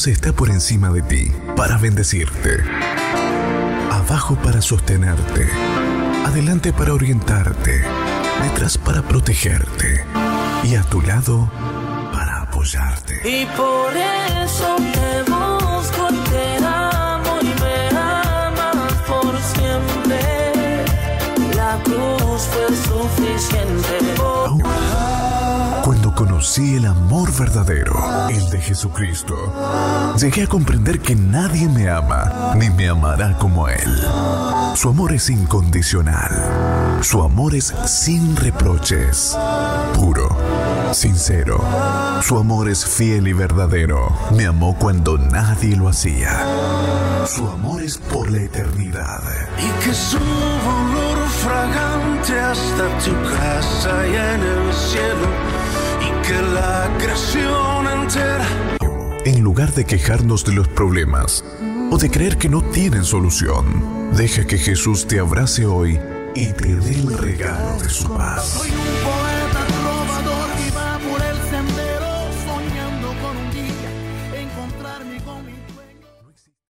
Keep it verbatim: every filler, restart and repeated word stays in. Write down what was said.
Dios está por encima de ti para bendecirte, abajo para sostenerte, adelante para orientarte, detrás para protegerte y a tu lado para apoyarte. Y por eso te busco, te amo y me amas por siempre. La cruz fue suficiente. Oh. Cuando conocí el amor verdadero, el de Jesucristo, llegué a comprender que nadie me ama ni me amará como Él. Su amor es incondicional. Su amor es sin reproches, puro, sincero. Su amor es fiel y verdadero. Me amó cuando nadie lo hacía. Su amor es por la eternidad. Y que suba un olor fragante hasta tu casa y en el cielo. Y que la creación entera. En lugar de quejarnos de los problemas o de creer que no tienen solución, deja que Jesús te abrace hoy y te dé el regalo de su paz.